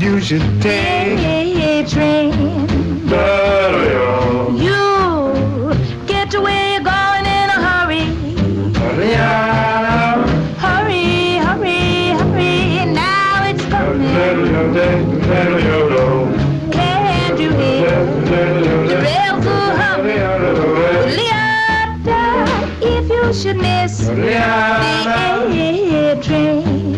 you should take a train. You get to where you're going in a hurry. Hurry, hurry, hurry. Now it's coming. Can't you hear the rails are humming? If you should miss the train,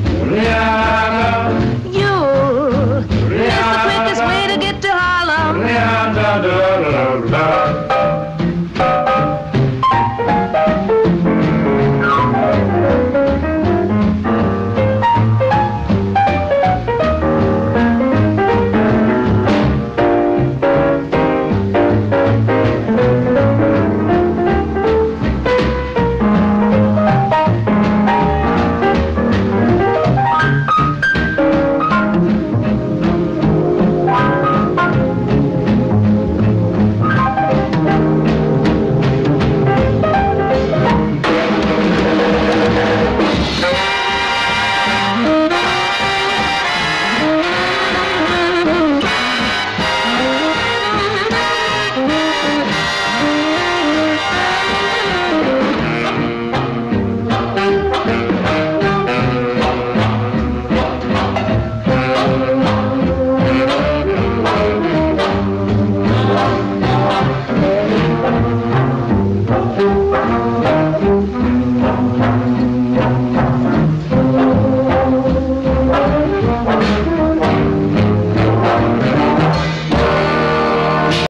you miss the quickest way to get to Harlem.